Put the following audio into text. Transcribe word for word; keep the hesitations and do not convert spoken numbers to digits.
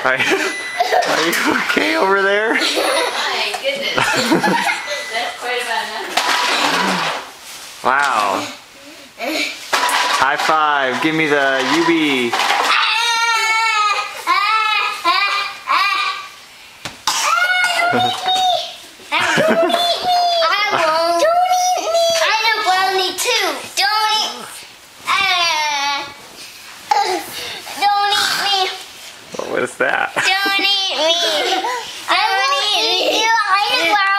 Are, are you okay over there? My goodness. That's quite about enough. Wow. High five. Give me the U B. What is that? Don't eat me! I won't eat you! I just want